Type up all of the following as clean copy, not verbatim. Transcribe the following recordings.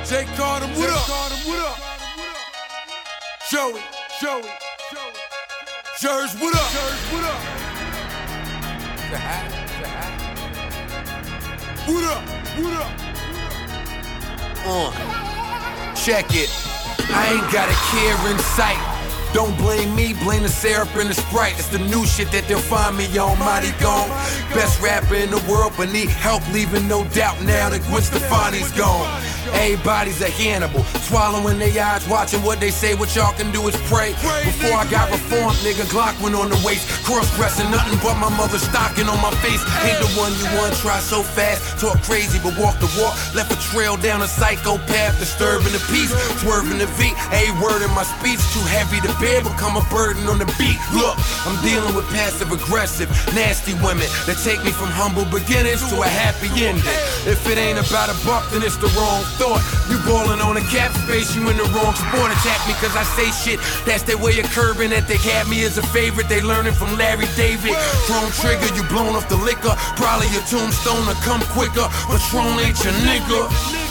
Jay Carter, what up? Joey, Jers, what up? What up? Check it. I ain't got a care in sight. Don't blame me, blame the syrup and the Sprite. It's the new shit that they'll find me on. Mighty gone. Best rapper in the world, but need help leaving no doubt now that Gwen Stefani's gone. Everybody's a Hannibal, swallowing their eyes, watching what they say. What y'all can do is pray. Before I got reformed, nigga, Glock went on the waist. Cross-dressing, nothing but my mother stocking on my face. Ain't the one you want, try so fast. Talk crazy, but walk the walk. Left a trail down a psychopath, disturbing the peace. Swerving the V, a word in my speech. Too heavy to bear, become a burden on the beat. Look, I'm dealing with passive-aggressive, nasty women that take me from humble beginnings to a happy ending. If it ain't about a buck, then it's the wrong thought. You ballin' on a cap space, you in the wrong sport. Attack me cause I say shit, that's their way of curbing that they had me as a favorite. They learning from Larry David. Chrome trigger, you blown off the liquor. Probably your tombstone to come quicker. Patron ain't your nigga.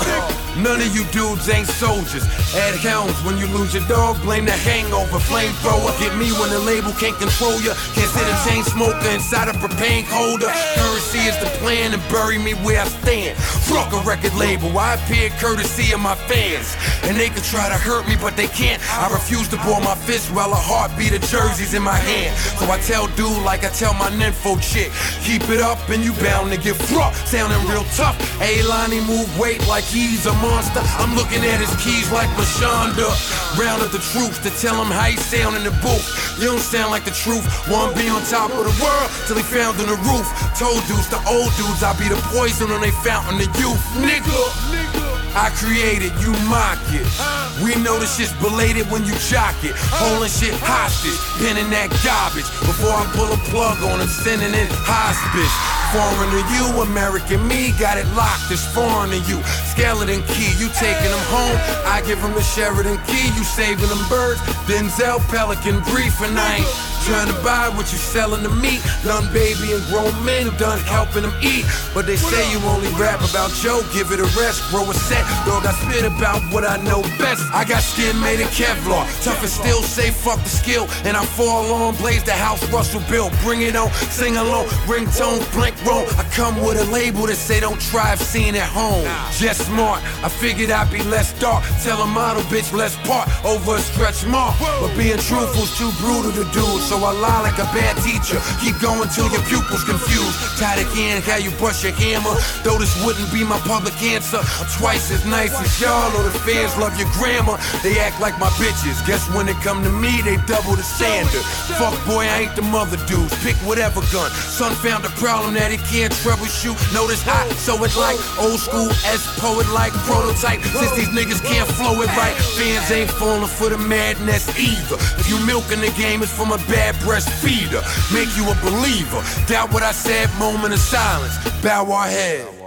None of you dudes ain't soldiers. At helms, when you lose your dog, blame the hangover. Flamethrower, get me when the label can't control ya. Can't sit a chain smoker inside a propane holder. Currency is the plan and bury me where I stand. Fuck a record label, I appear courtesy of my fans. And they can try to hurt me, but they can't. I refuse to ball my fist while a heartbeat of jerseys in my hand. So I tell dude like I tell my nympho chick, keep it up and you bound to get fucked. Sounding real tough. A-Lonnie move weight like he's a monster. I'm looking at his keys like Mashonda. Round up the troops to tell him how he sound in the booth. You don't sound like the truth. Wanna be on top of the world till he found on the roof. Told dudes to old dudes I'll be the poison on they fountain of youth. Nigga, I created, you mock it. We know the shit's belated when you jock it. Holding shit hostage, pinning that garbage. Before I pull a plug on him, sending in hospice. Foreign to you, American me, got it locked, it's foreign to you. Skeleton key, you taking them home, I give them the Sheridan key. You saving them birds, Denzel, Pelican brief. And I ain't trying to buy what you selling to me. Done baby and grown men who done helping them eat. But they say you only rap about Joe, give it a rest, grow a set. Dog, I spit about what I know best. I got skin made of Kevlar, tough and still say fuck the skill. And I fall on, blaze the house, Russell Bill. Bring it on, sing along, ringtones, blink roll. I come with a label that say don't try if seen at home. Just smart, I figured I'd be less dark. Tell a model bitch let's part over a stretch mark. But being truthful's too brutal to do, so I lie like a bad teacher. Keep going till your pupils confused. Tired again how you brush your hammer. Though this wouldn't be my public answer, I'm twice as nice as y'all, or the fans love your grammar. They act like my bitches, guess when it come to me, they double the standard. Fuck boy, I ain't the mother dudes, pick whatever gun. Son found a problem that he can't troubleshoot. Notice hot, so it's like old school S-poet like prototype. Since these niggas can't flow it right, fans ain't falling for the madness either. If you milking the game, it's from a bad breastfeeder. Make you a believer, doubt what I said, moment of silence, bow our head.